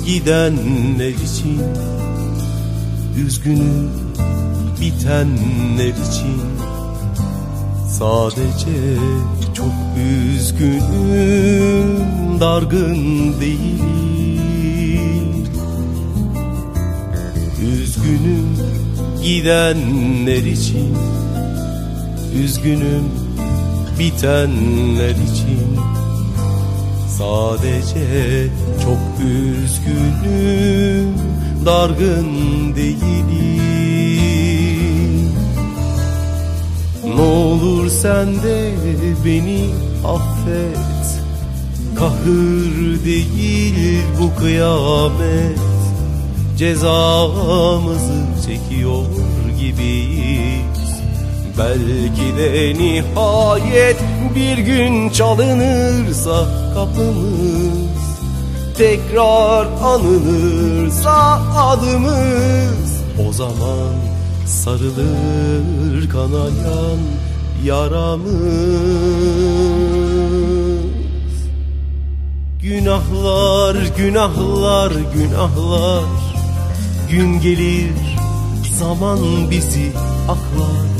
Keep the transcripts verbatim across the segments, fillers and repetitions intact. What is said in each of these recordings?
gidenler için, üzgünüm bitenler için. Sadece çok üzgünüm, dargın değilim. Üzgünüm gidenler için, üzgünüm bitenler için. Sadece çok üzgünüm, dargın değilim. Ne olur sen de beni affet, kahır değil bu kıyamet. Cezamızı çekiyor gibiyiz. Belki de nihayet bir gün çalınırsa kapımız, tekrar anılırsa adımız, o zaman sarılır kanayan yaramız. Günahlar, günahlar, günahlar, gün gelir zaman bizi aklar.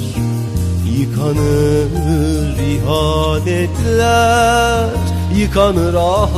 Yıkanır ihanetler, yıkanır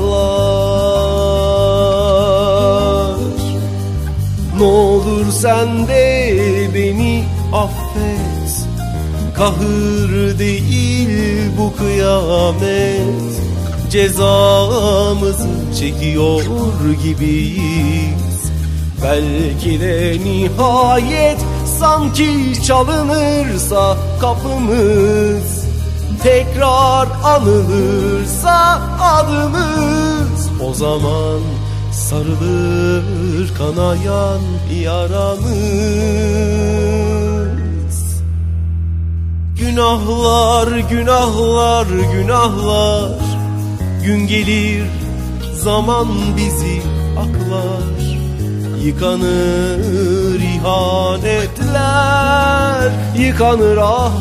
ahlar. Ne olur sen de beni affet, kahır değil bu kıyamet. Cezamızı çekiyor gibiyiz. Belki de nihayet sanki çalınırsa kapımız, tekrar anılırsa adımız, o zaman sarılır kanayan yaramız. Günahlar, günahlar, günahlar, gün gelir zaman bizi aklar. Yıkanır ihanetler, yıkanır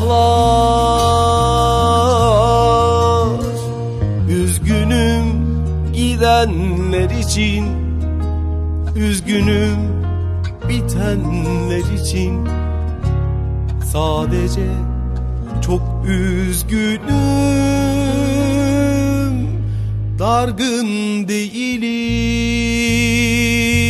ahlar. Üzgünüm gidenler için, üzgünüm bitenler için. Sadece çok üzgünüm, dargın değilim.